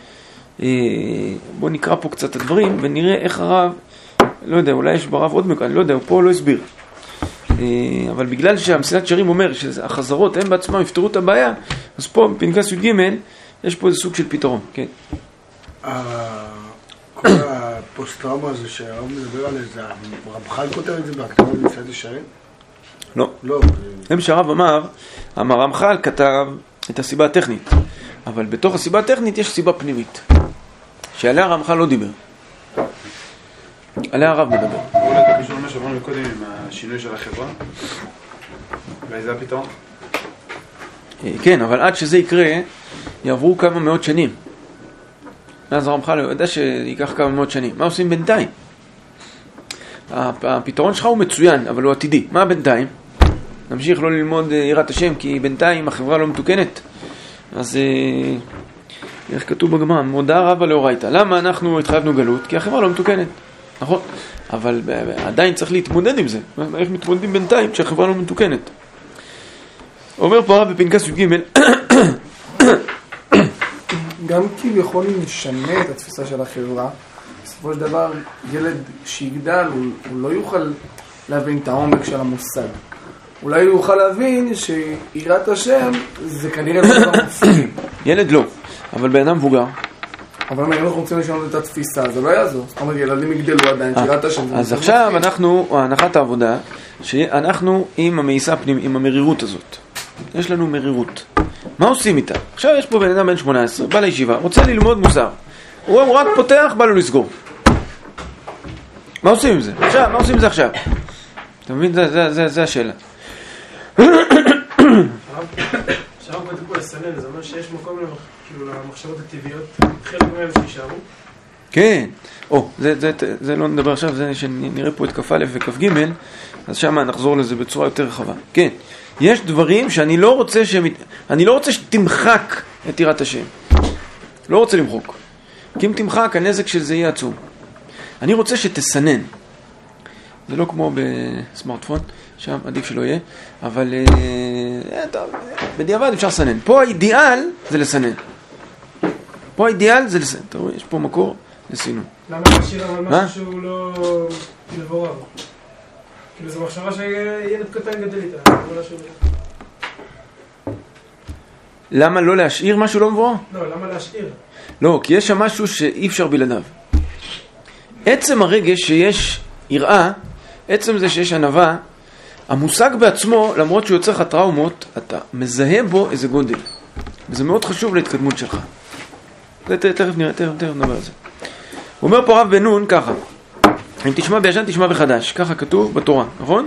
בוא נקרא פה קצת הדברים ונראה איך הרב, לא יודע, אולי יש ברב עוד מכאן, לא יודע, הוא פה לא הסביר. אבל בגלל שהמסילת שרים אומר שהחזרות הם בעצמם יפתרו את הבעיה, אז פה בפנקס י"ג יש פה איזה סוג של פתרון, כן. כל הפוסט-טראומה הזה שהרב מדבר עליה, זה הרמח"ל כותב את זה בהקדמה למסילת ישרים? לא. לא. הם שהרב אמר, הרמח"ל כתב את הסיבה הטכנית, אבל בתוך הסיבה הטכנית יש סיבה פנימית, שעליה הרמח"ל לא דיבר. עליה הרב מדבר. אולי אתה קשור למה שאמרנו קודם עם השינוי של החברה? אולי זה הפתרון? כן, אבל עד שזה יקרה, יעברו כמה מאות שנים. אז הרמח"ל יודע שיקח כמה מאות שנים. מה עושים בינתיים? הפתרון שלך הוא מצוין, אבל הוא עתידי. מה בינתיים? נמשיך לא ללמוד יראת השם, כי בינתיים החברה לא מתוקנת. אז איך כתוב בגמרא? מודעה רבה לאורייתא. למה אנחנו התחייבנו גלות? כי החברה לא מתוקנת. נכון? אבל עדיין צריך להתמודד עם זה. איך מתמודדים בינתיים כשהחברה לא מתוקנת? אומר פה הרב בפנקס י"ג, גם כביכול אם נשנה את התפיסה של החברה, בסופו של דבר ילד שיגדל, הוא, הוא לא יוכל להבין את העומק של המושג. אולי הוא יוכל להבין שיראת השם זה כנראה לא דבר מפחיד. ילד לא, אבל בן אדם מבוגר. אבל אם אנחנו רוצים לשנות את התפיסה, זה לא יעזור. זאת אומרת, ילדים יגדלו עדיין, שיראת השם זה... אז עכשיו אנחנו, הנחת העבודה, שאנחנו עם המאיסה הפנים, עם המרירות הזאת. יש לנו מרירות. מה עושים איתה? עכשיו יש פה בן אדם בן שמונה עשרה, בא לישיבה, רוצה ללמוד מוסר. הוא רק פותח, בא לו לסגור. מה עושים עם זה? עכשיו, מה עושים עם זה עכשיו? אתה מבין? זה, זה, זה, זה השאלה. עכשיו בדיוק לסנן, זה אומר שיש מקום כאילו למחשבות הטבעיות, חלק מהם שישארו. כן, או, זה, זה, זה, זה לא נדבר עכשיו, זה שנראה פה את כף א' וכף ג', אז שם נחזור לזה בצורה יותר רחבה. כן, יש דברים שאני לא רוצה שהם, אני לא רוצה שתמחק את יראת השם. לא רוצה למחוק. כי אם תמחק, הנזק של זה יהיה עצום. אני רוצה שתסנן. זה לא כמו בסמארטפון, שם עדיף שלא יהיה, אבל אה, טוב, בדיעבד אפשר לסנן. פה האידיאל זה לסנן. פה האידיאל זה לסנן. אתה רואה, יש פה מקור לסינון. למה להשאיר אבל משהו שהוא לא מבורר? כאילו זו מחשבה שילד קטן גדל איתה. למה לא להשאיר משהו לא מבורר? לא, למה להשאיר? לא, כי יש שם משהו שאי אפשר בלעדיו. עצם הרגש שיש יראה, עצם זה שיש ענווה, המושג בעצמו, למרות שהוא יוצר לך טראומות, אתה מזהה בו איזה גודל. וזה מאוד חשוב להתקדמות שלך. זה תכף נראה, תכף, תכף נדבר על זה. הוא אומר פה רב בן נון ככה, אם תשמע בישן תשמע בחדש, ככה כתוב בתורה, נכון?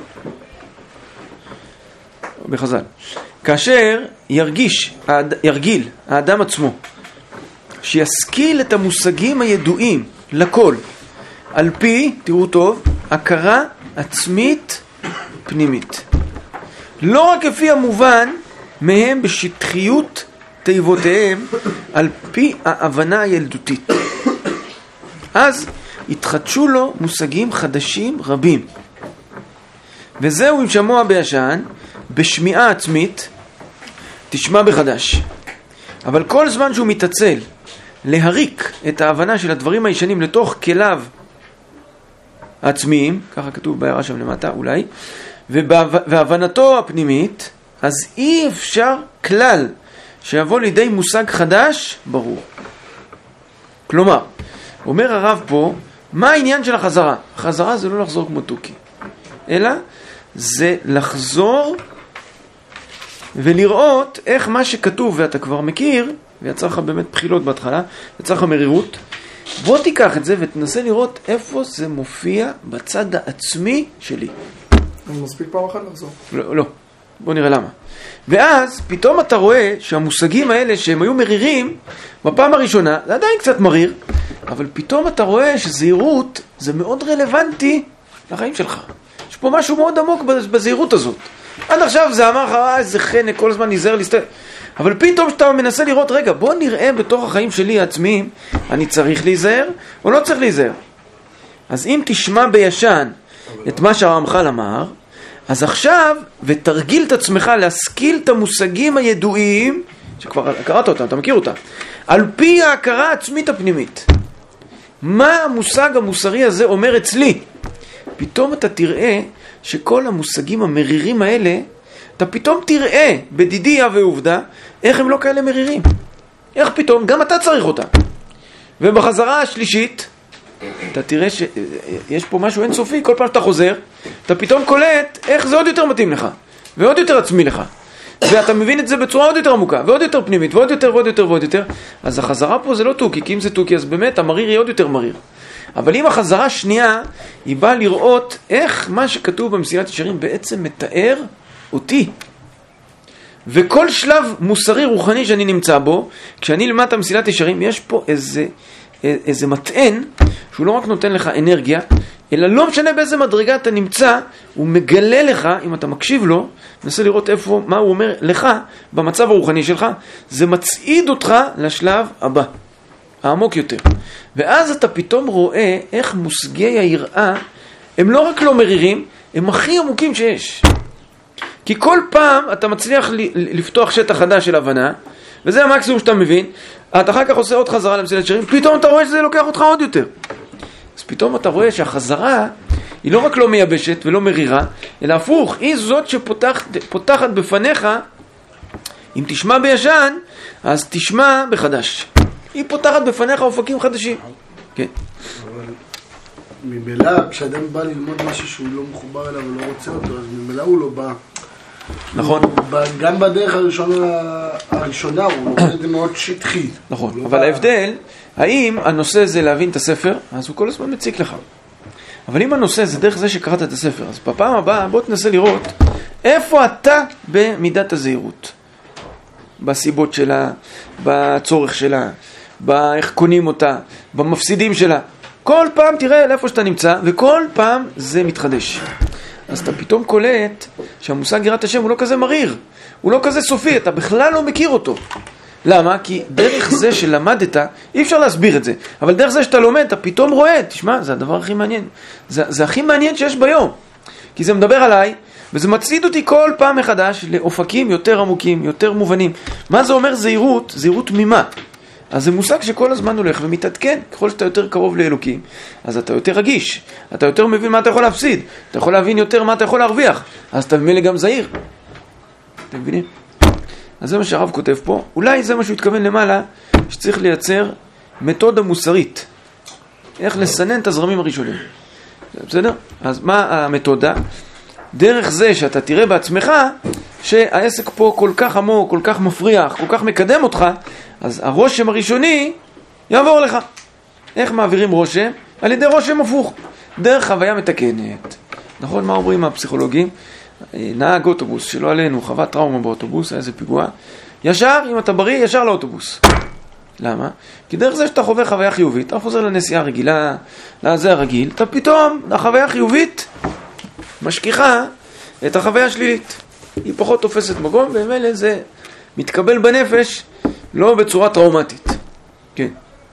בחז"ל. כאשר ירגיש, ירגיל האדם עצמו, שישכיל את המושגים הידועים לכל, על פי, תראו טוב, הכרה עצמית פנימית. לא רק לפי המובן מהם בשטחיות תיבותיהם, על פי ההבנה הילדותית. אז התחדשו לו מושגים חדשים רבים. וזהו אם שמוע בישן, בשמיעה עצמית, תשמע בחדש. אבל כל זמן שהוא מתעצל להריק את ההבנה של הדברים הישנים לתוך כליו עצמיים, ככה כתוב בהערה שם למטה אולי, והבנתו הפנימית, אז אי אפשר כלל שיבוא לידי מושג חדש ברור. כלומר, אומר הרב פה, מה העניין של החזרה? החזרה זה לא לחזור כמו תוקי, אלא זה לחזור ולראות איך מה שכתוב ואתה כבר מכיר, ויצא לך באמת בחילות בהתחלה, יצא לך מרירות, בוא תיקח את זה ותנסה לראות איפה זה מופיע בצד העצמי שלי. אני מספיק פעם אחת לחזור. לא, לא. בוא נראה למה. ואז פתאום אתה רואה שהמושגים האלה שהם היו מרירים, בפעם הראשונה, זה עדיין קצת מריר, אבל פתאום אתה רואה שזהירות זה מאוד רלוונטי לחיים שלך. יש פה משהו מאוד עמוק בזהירות הזאת. עד עכשיו זה אמר לך, אה, איזה חנק, כל הזמן נזהר להסתכל. אבל פתאום שאתה מנסה לראות, רגע, בוא נראה בתוך החיים שלי העצמיים, אני צריך להיזהר או לא צריך להיזהר. אז אם תשמע בישן את מה שהרמח"ל אמר, אז עכשיו, ותרגיל את עצמך להשכיל את המושגים הידועים, שכבר קראת אותם, אתה מכיר אותם, על פי ההכרה העצמית הפנימית. מה המושג המוסרי הזה אומר אצלי? פתאום אתה תראה שכל המושגים המרירים האלה, אתה פתאום תראה בדידיה ועובדה, איך הם לא כאלה מרירים. איך פתאום? גם אתה צריך אותם. ובחזרה השלישית, אתה תראה שיש פה משהו אינסופי, כל פעם שאתה חוזר, אתה פתאום קולט איך זה עוד יותר מתאים לך, ועוד יותר עצמי לך. ואתה מבין את זה בצורה עוד יותר עמוקה, ועוד יותר פנימית, ועוד יותר ועוד יותר ועוד יותר. אז החזרה פה זה לא תוקי, כי אם זה תוקי, אז באמת המריר יהיה עוד יותר מריר. אבל אם החזרה שנייה, היא באה לראות איך מה שכתוב במסילת ישרים בעצם מתאר אותי. וכל שלב מוסרי רוחני שאני נמצא בו, כשאני למטה מסילת ישרים, יש פה איזה, איזה מטען, שהוא לא רק נותן לך אנרגיה, אלא לא משנה באיזה מדרגה אתה נמצא, הוא מגלה לך, אם אתה מקשיב לו, ננסה לראות איפה, מה הוא אומר לך, במצב הרוחני שלך, זה מצעיד אותך לשלב הבא, העמוק יותר. ואז אתה פתאום רואה איך מושגי היראה, הם לא רק לא מרירים, הם הכי עמוקים שיש. כי כל פעם אתה מצליח לפתוח שטח חדש של הבנה, וזה המקסימום שאתה מבין, אתה אחר כך עושה עוד חזרה למסילת ישרים, פתאום אתה רואה שזה לוקח אותך עוד יותר. אז פתאום אתה רואה שהחזרה היא לא רק לא מייבשת ולא מרירה, אלא הפוך, היא זאת שפותחת בפניך, אם תשמע בישן, אז תשמע בחדש. היא פותחת בפניך אופקים חדשים. כן. אבל ממילא, כשאדם בא ללמוד משהו שהוא לא מחובר אליו ולא רוצה אותו, אז ממילא הוא לא בא. נכון. גם בדרך הראשונה, הראשונה הוא לומד את זה מאוד שטחי. נכון, אבל ההבדל, האם הנושא זה להבין את הספר, אז הוא כל הזמן מציק לך. אבל אם הנושא זה דרך זה שקראת את הספר, אז בפעם הבאה בוא תנסה לראות איפה אתה במידת הזהירות. בסיבות שלה, בצורך שלה, באיך קונים אותה, במפסידים שלה. כל פעם תראה לאיפה שאתה נמצא, וכל פעם זה מתחדש. אז אתה פתאום קולט שהמושג יראת השם הוא לא כזה מריר, הוא לא כזה סופי, אתה בכלל לא מכיר אותו. למה? כי דרך זה שלמדת, אי אפשר להסביר את זה, אבל דרך זה שאתה לומד, אתה פתאום רואה, תשמע, זה הדבר הכי מעניין. זה, זה הכי מעניין שיש ביום. כי זה מדבר עליי, וזה מצעיד אותי כל פעם מחדש לאופקים יותר עמוקים, יותר מובנים. מה זה אומר זהירות? זהירות ממה? אז זה מושג שכל הזמן הולך ומתעדכן. ככל שאתה יותר קרוב לאלוקים, אז אתה יותר רגיש. אתה יותר מבין מה אתה יכול להפסיד. אתה יכול להבין יותר מה אתה יכול להרוויח. אז אתה ממילא גם זהיר. אתם מבינים? אז זה מה שהרב כותב פה. אולי זה מה שהוא התכוון למעלה, שצריך לייצר מתודה מוסרית. איך לסנן את הזרמים הראשונים. בסדר? אז מה המתודה? דרך זה שאתה תראה בעצמך שהעסק פה כל כך עמוק, כל כך מפריח, כל כך מקדם אותך, אז הרושם הראשוני יעבור לך. איך מעבירים רושם? על ידי רושם הפוך. דרך חוויה מתקנת. נכון? מה אומרים הפסיכולוגים? נהג אוטובוס שלא עלינו, חווה טראומה באוטובוס, היה איזה פיגוע. ישר, אם אתה בריא, ישר לאוטובוס. למה? כי דרך זה שאתה חווה חוויה חיובית, אתה חוזר לנסיעה רגילה, לזה הרגיל, אתה פתאום, החוויה החיובית משכיחה את החוויה השלילית. היא פחות תופסת מקום, ומילא זה מתקבל בנפש, לא בצורה טראומטית. כן.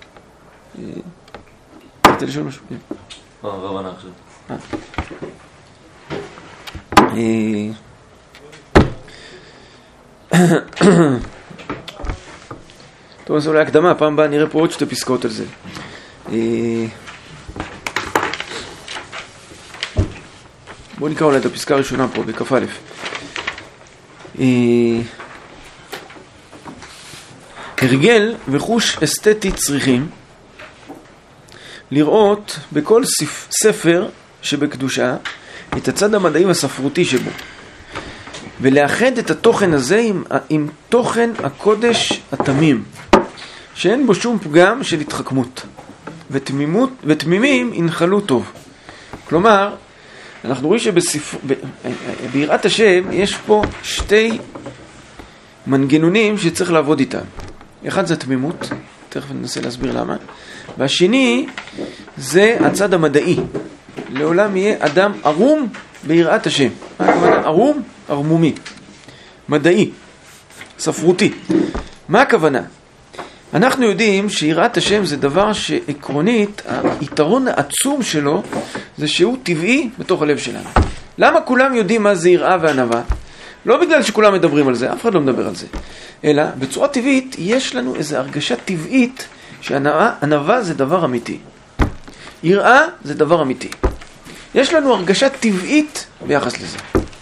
אתה לשאול משהו? כן. רב ענה עכשיו. טוב, אז אולי הקדמה, פעם הבאה נראה פה עוד שתי פסקאות על זה. בואו נקרא אולי את הפסקה הראשונה פה, בכף א'. הרגל וחוש אסתטי צריכים לראות בכל ספר שבקדושה את הצד המדעי והספרותי שבו, ולאחד את התוכן הזה עם, עם תוכן הקודש התמים, שאין בו שום פגם של התחכמות, ותמימות, ותמימים ינחלו טוב. כלומר, אנחנו רואים שביראת השם יש פה שתי מנגנונים שצריך לעבוד איתם. אחד זה תמימות, תכף ננסה להסביר למה, והשני זה הצד המדעי. לעולם יהיה אדם ערום ביראת השם. מה הכוונה? ערום? ערמומי. מדעי. ספרותי. מה הכוונה? אנחנו יודעים שיראת השם זה דבר שעקרונית, היתרון העצום שלו זה שהוא טבעי בתוך הלב שלנו. למה כולם יודעים מה זה יראה וענווה? לא בגלל שכולם מדברים על זה, אף אחד לא מדבר על זה. אלא בצורה טבעית יש לנו איזו הרגשה טבעית שענווה זה דבר אמיתי. יראה זה דבר אמיתי. יש לנו הרגשה טבעית ביחס לזה.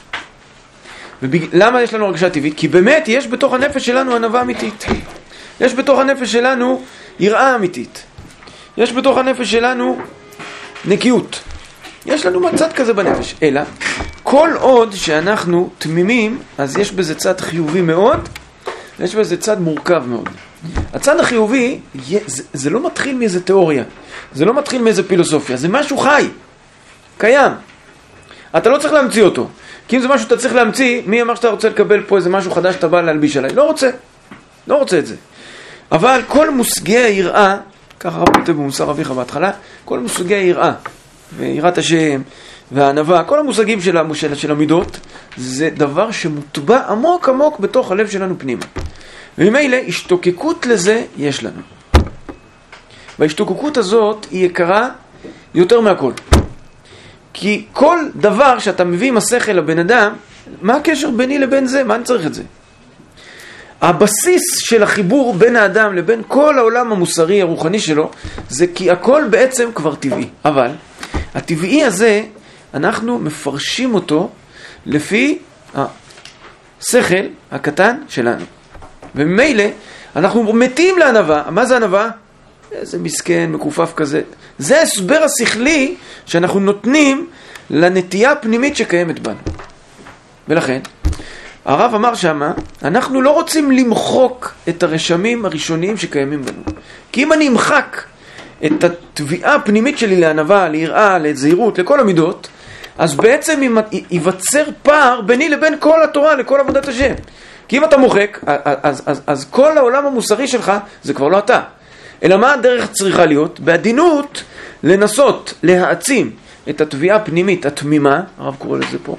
למה יש לנו הרגשה טבעית? כי באמת יש בתוך הנפש שלנו ענווה אמיתית. יש בתוך הנפש שלנו יראה אמיתית. יש בתוך הנפש שלנו נקיות. יש לנו מצד כזה בנפש. אלא, כל עוד שאנחנו תמימים, אז יש בזה צד חיובי מאוד, ויש בזה צד מורכב מאוד. הצד החיובי, זה, זה לא מתחיל מאיזה תיאוריה. זה לא מתחיל מאיזה פילוסופיה. זה משהו חי. קיים. אתה לא צריך להמציא אותו. כי אם זה משהו שאתה צריך להמציא, מי אמר שאתה רוצה לקבל פה איזה משהו חדש שאתה בא להלביש עליי? לא רוצה. לא רוצה את זה. אבל כל מושגי היראה, ככה רב כותב במוסר אביך בהתחלה, כל מושגי היראה, ויראת השם, והענווה, כל המושגים של, של, של המידות, זה דבר שמוטבע עמוק עמוק בתוך הלב שלנו פנימה. וממילא, השתוקקות לזה יש לנו. וההשתוקקות הזאת היא יקרה יותר מהכל. כי כל דבר שאתה מביא עם השכל לבן אדם, מה הקשר ביני לבין זה? מה אני צריך את זה? הבסיס של החיבור בין האדם לבין כל העולם המוסרי הרוחני שלו, זה כי הכל בעצם כבר טבעי. אבל הטבעי הזה, אנחנו מפרשים אותו לפי השכל הקטן שלנו. וממילא, אנחנו מתים לענווה. מה זה ענווה? איזה מסכן, מקופף כזה. זה ההסבר השכלי שאנחנו נותנים לנטייה הפנימית שקיימת בנו. ולכן, הרב אמר שמה, אנחנו לא רוצים למחוק את הרשמים הראשוניים שקיימים בנו. כי אם אני אמחק את התביעה הפנימית שלי לענווה, ליראה, לזהירות, לכל המידות, אז בעצם ייווצר פער ביני לבין כל התורה, לכל עבודת השם. כי אם אתה מוחק, אז, אז, אז כל העולם המוסרי שלך זה כבר לא אתה. אלא מה הדרך צריכה להיות? בעדינות לנסות להעצים את התביעה הפנימית התמימה, הרב קורא לזה פה,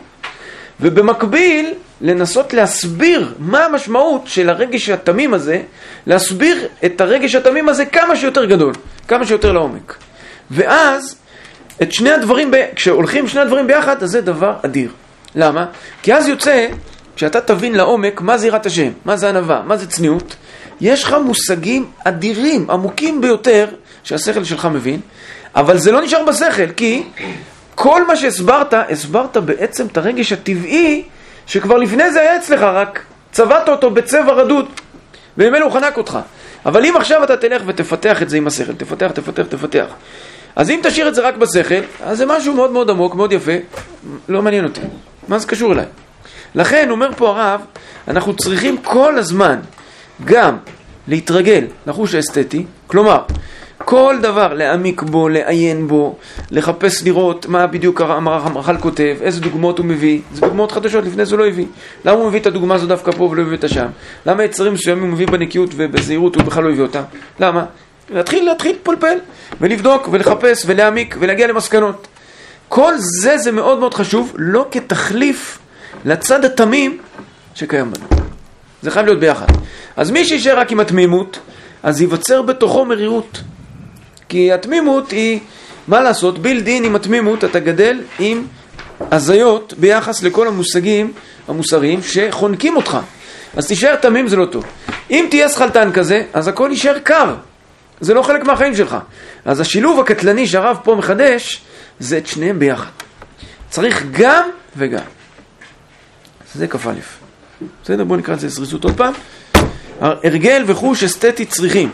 ובמקביל לנסות להסביר מה המשמעות של הרגש התמים הזה, להסביר את הרגש התמים הזה כמה שיותר גדול, כמה שיותר לעומק. ואז את שני הדברים, ב... כשהולכים שני הדברים ביחד, אז זה דבר אדיר. למה? כי אז יוצא, כשאתה תבין לעומק מה זה יראת השם, מה זה ענווה, מה זה צניעות, יש לך מושגים אדירים, עמוקים ביותר, שהשכל שלך מבין, אבל זה לא נשאר בשכל, כי כל מה שהסברת, הסברת בעצם את הרגש הטבעי, שכבר לפני זה היה אצלך, רק צבעת אותו בצבע רדוד, וממילא הוא חנק אותך. אבל אם עכשיו אתה תלך ותפתח את זה עם השכל, תפתח, תפתח, תפתח. אז אם תשאיר את זה רק בשכל, אז זה משהו מאוד מאוד עמוק, מאוד יפה, לא מעניין אותי. מה זה קשור אליי? לכן, אומר פה הרב, אנחנו צריכים כל הזמן גם להתרגל לחוש האסתטי, כלומר, כל דבר להעמיק בו, לעיין בו, לחפש לראות מה בדיוק המרחל כותב, איזה דוגמאות הוא מביא. זה דוגמאות חדשות, לפני זה לא הביא. למה הוא מביא את הדוגמה הזו דווקא פה ולא הביא אותה שם? למה יצרים מסוימים הוא מביא בנקיות ובזהירות הוא בכלל לא הביא אותה? למה? להתחיל, להתחיל לפלפל ולבדוק ולחפש ולהעמיק ולהגיע למסקנות. כל זה זה מאוד מאוד חשוב, לא כתחליף לצד התמים שקיים בנו. זה חייב להיות ביחד. אז מי שישאר רק עם התמימות, אז ייווצר בתוכו מרירות. כי התמימות היא, מה לעשות, בילדין עם התמימות אתה גדל עם הזיות ביחס לכל המושגים המוסריים שחונקים אותך. אז תישאר תמים, זה לא טוב. אם תהיה שחלטן כזה, אז הכל יישאר קר. זה לא חלק מהחיים שלך. אז השילוב הקטלני שהרב פה מחדש, זה את שניהם ביחד. צריך גם וגם. זה כף א'. בסדר, בואו נקרא את זה זריזות עוד פעם. הרגל וחוש אסתטי צריכים.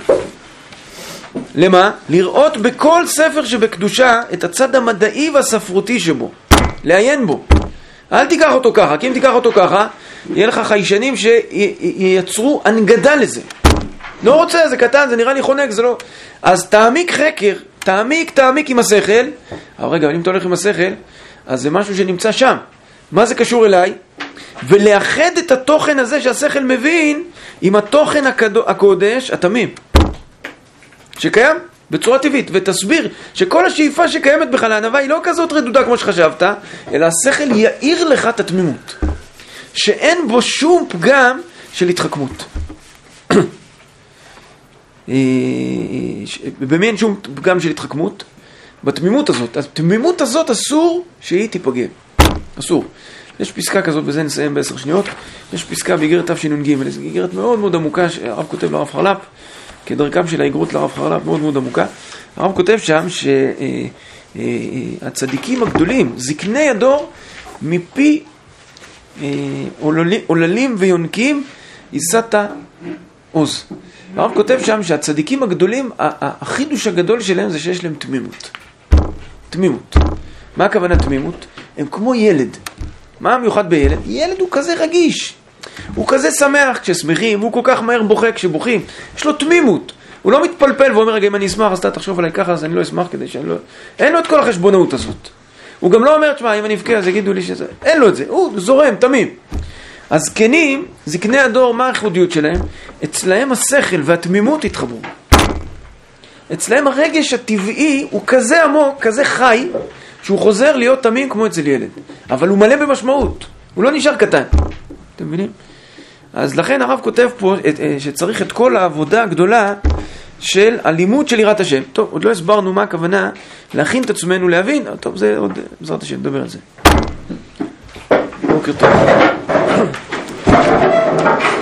למה? לראות בכל ספר שבקדושה את הצד המדעי והספרותי שבו. לעיין בו. אל תיקח אותו ככה, כי אם תיקח אותו ככה, יהיה לך חיישנים שייצרו הנגדה לזה. לא רוצה, זה קטן, זה נראה לי חונק, זה לא... אז תעמיק חקר, תעמיק, תעמיק עם השכל. אבל רגע, אבל אם אתה הולך עם השכל, אז זה משהו שנמצא שם. מה זה קשור אליי? ולאחד את התוכן הזה שהשכל מבין עם התוכן הקודש, התמים, שקיים בצורה טבעית, ותסביר שכל השאיפה שקיימת בך לענווה היא לא כזאת רדודה כמו שחשבת, אלא השכל יאיר לך את התמימות, שאין בו שום פגם של התחכמות. במי אין שום פגם של התחכמות? בתמימות הזאת. התמימות הזאת אסור שהיא תיפגם. אסור. יש פסקה כזאת, בזה נסיים בעשר שניות. יש פסקה באיגרת תשנ"ג, זו איגרת מאוד מאוד עמוקה שהרב כותב לרב חרל"פ, כדרכם של האיגרות לרב חרל"פ, מאוד מאוד עמוקה. הרב כותב שם שהצדיקים הגדולים, זקני הדור, מפי עוללים ויונקים, יישאת עוז. הרב כותב שם שהצדיקים הגדולים, החידוש הגדול שלהם זה שיש להם תמימות. תמימות. מה הכוונה תמימות? הם כמו ילד. מה המיוחד בילד? ילד הוא כזה רגיש. הוא כזה שמח כששמחים, הוא כל כך מהר בוכה כשבוכים. יש לו תמימות. הוא לא מתפלפל ואומר, רגע, אם אני אשמח, אז אתה תחשוב עליי ככה, אז אני לא אשמח כדי שאני לא... אין לו את כל החשבונאות הזאת. הוא גם לא אומר, תשמע, אם אני אבכה, אז יגידו לי שזה... אין לו את זה. הוא זורם, תמים. הזקנים, זקני הדור, מה הייחודיות שלהם? אצלהם השכל והתמימות התחברו. אצלהם הרגש הטבעי הוא כזה עמוק, כזה חי, שהוא חוזר להיות תמים כמו אצל ילד. אבל הוא מלא במשמעות. הוא לא נשאר קטן. אתם מבינים? אז לכן הרב כותב פה שצריך את כל העבודה הגדולה של הלימוד של יראת השם. טוב, עוד לא הסברנו מה הכוונה להכין את עצמנו להבין. טוב, זה עוד בעזרת השם, נדבר על זה. בוקר טוב.